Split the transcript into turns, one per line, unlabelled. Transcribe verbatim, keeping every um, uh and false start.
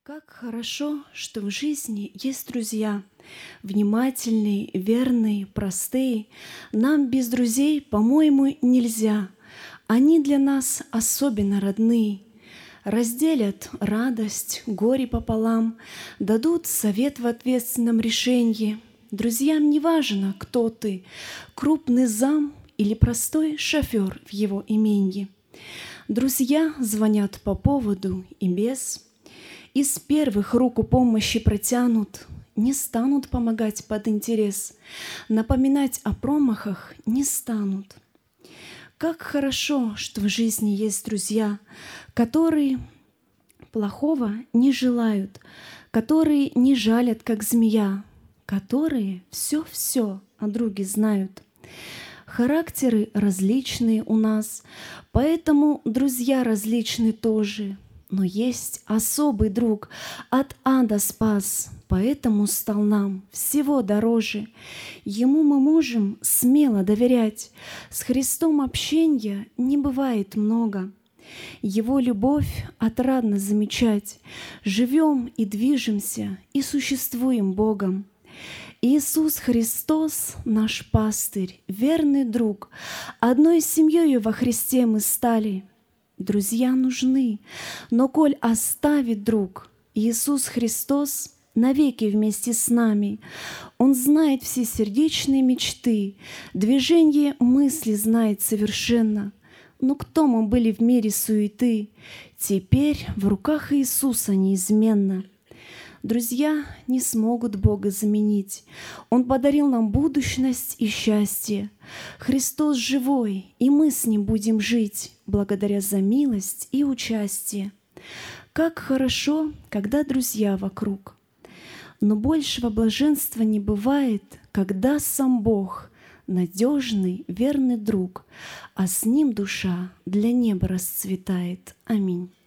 Как хорошо, что в жизни есть друзья, внимательные, верные, простые. Нам без друзей, по-моему, нельзя. Они для нас особенно родные. Разделят радость, горе пополам, дадут совет в ответственном решении. Друзьям не важно, кто ты, крупный зам или простой шофер в его имении. Друзья звонят по поводу и без. Из первых руку помощи протянут, не станут помогать под интерес, напоминать о промахах не станут. Как хорошо, что в жизни есть друзья, которые плохого не желают, которые не жалят, как змея, которые все-все о друге знают. Характеры различные у нас, поэтому друзья различны тоже. Но есть особый друг, от ада спас, поэтому стал нам всего дороже. Ему мы можем смело доверять, с Христом общения не бывает много. Его любовь отрадно замечать, живем и движемся, и существуем Богом. Иисус Христос, наш пастырь, верный друг, одной семьей во Христе мы стали. Друзья нужны, но коль оставит друг Иисус Христос навеки вместе с нами, Он знает все сердечные мечты, движение мысли знает совершенно. Но кто мы были в мире суеты, теперь в руках Иисуса неизменно. Друзья не смогут Бога заменить. Он подарил нам будущность и счастье. Христос живой, и мы с Ним будем жить, благодаря за милость и участие. Как хорошо, когда друзья вокруг. Но большего блаженства не бывает, когда сам Бог, надежный, верный друг, а с Ним душа для неба расцветает. Аминь.